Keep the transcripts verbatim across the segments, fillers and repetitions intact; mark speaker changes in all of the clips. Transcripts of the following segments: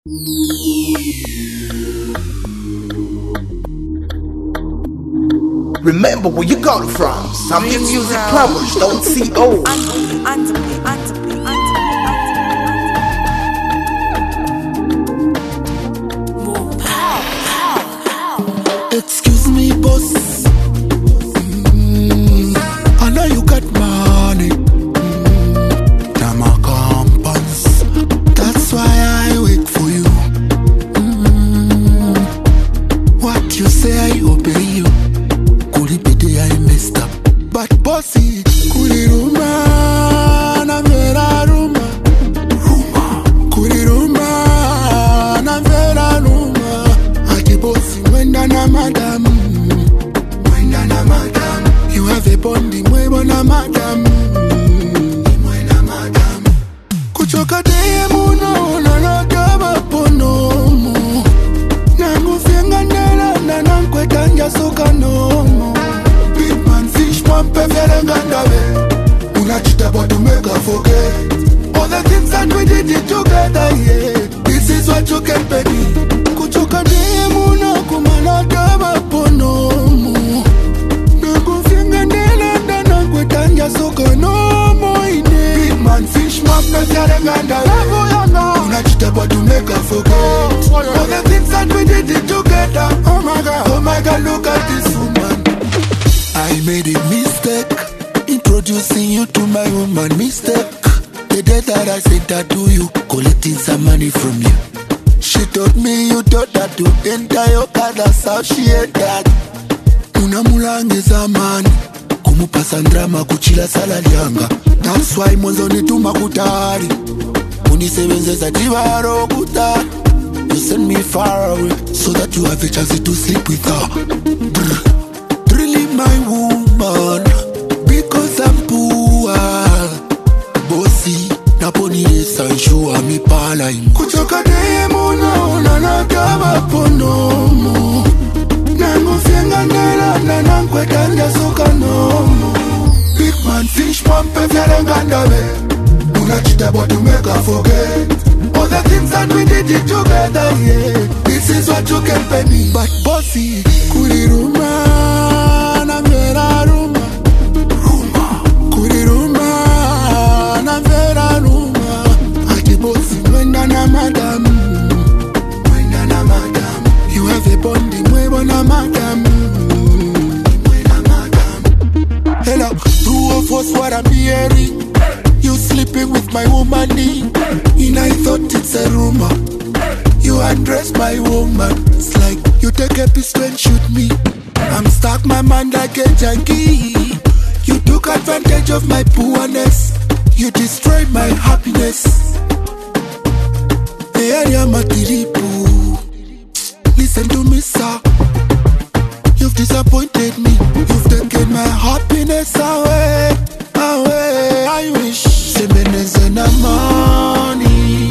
Speaker 1: Remember where you got it from. Something music plumbers don't see old.
Speaker 2: Excuse me, boss. Mm, I know you got money. Mm, now my compass. That's why I wait for you. Mm, what you say, I obey you. Could it be that I messed up? But bossy, could it rumor? Na vera rumor. Rumor. Could it rumor? Na vera rumor. Ati bossy, mwenda na madam. Mwenda na madam. You have a bonding, mweba na madam. Mwenda madam. Kuchoka deye muno, na kama ponomo. Nangu fienga nela, na nankwe tanja soka nomo. Big man fish, mwampe vere ngandawe. Unachita but to make her forget all the things that we did it together, yeah. This is what you can pay me. Kuchoka deye muno, kumana kama ponomo. Nangu fienga nela, na nankwe tanja soka nomo ine. Big man fish, mwampe vere ngandawe. Unachita but to make her forget all the things that we did it together. Oh my God, oh my God, look at this woman. I made a mistake introducing you to my woman. Mistake. The day that I said that to you, collecting some money from you. She told me you thought that to enter your car. That's how she had that. Unamulangiza mani kumupasa ndrama kuchila salari yanga. That's why mwanzo nituma kutari unisebenzeza divaro kutari. You send me far away so that you have a chance to sleep with her. Brr. Really my woman, because I'm poor. Bossy, naponi esanshua mi pala imu. Kuchoka deye muna unana kama ponomo. Nangu fienga nela na nankwe tanja soka nomo. Big man fish mwampe vere ngandawe. Unachita but to make her forget all the things that we did it together, yeah. This is what you can pay me. But bossy, kuri rumor, na vera rumor. Rumor. Kuri rumor, na vera rumor. Ati bossy, mwenda na madam. Mwenda na madam. You have a bonding, mweba na madam. Mwenda madam. Hello, true of us what I'm hearing. You sleeping with my woman, and I thought it's a rumor. You undress my woman. It's like you take a pistol and shoot me. I'm stuck my mind like a junkie. You took advantage of my poorness. You destroyed my happiness. Area matiripu. Listen to me, sir. You've disappointed me. You've taken my happiness away. Away. I wish Semeneze na money.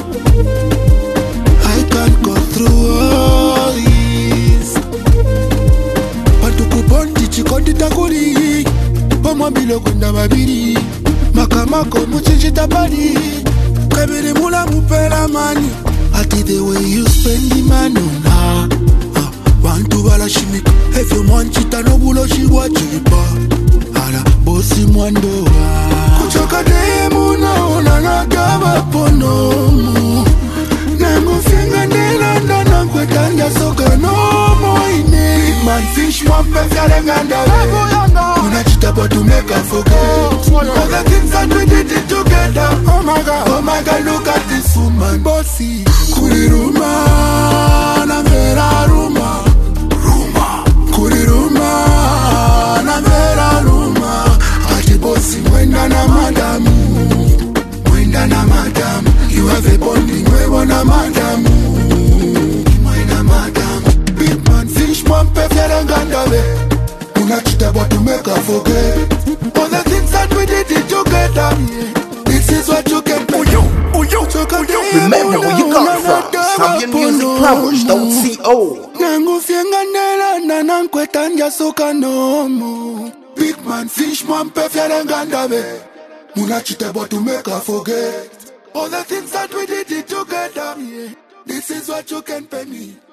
Speaker 2: I can't go through all this. Patukupondi chikondi takuri. Pomwa bilo kunda mabiri. Makamako muchinji tabari. Kabiri mula mupera mani. Ati the way you spend the money on her. uh, Wantu bala shimika. If you want chita no bulo shiwa chipa. Ala bosi mwandoa. Kuchoka deye muna unana kama ponomo. Nangu fienga nela na nankwe tanja soka nomo ine. Big man fish mwampe vere ngandawe. Unachita but to make her forget all the things that we did it together. Oh my God, oh my God, look at this woman. Bossy, kuri rumor, na vera rumor. Rumor. Kuri rumor, na vera rumor. Ati bossy, mwenda na madam. Mwenda na madam. You have a bonding, mweba na madam. Mwenda madam. Big man fish, mwampe vere ngandawe. Unachita but to make her forget all the things that we did it together, yeah. This is what you can pay.
Speaker 1: Uyo, uyo, uyo. Remember where you got it from. Something music plumbers don't see old.
Speaker 2: Nangu fienga nela na nankwe tanja soka nomo. Big man fish mwampe vere ngandawe. Unachita but to make her forget all the things that we did it together, yeah. This is what you can pay me.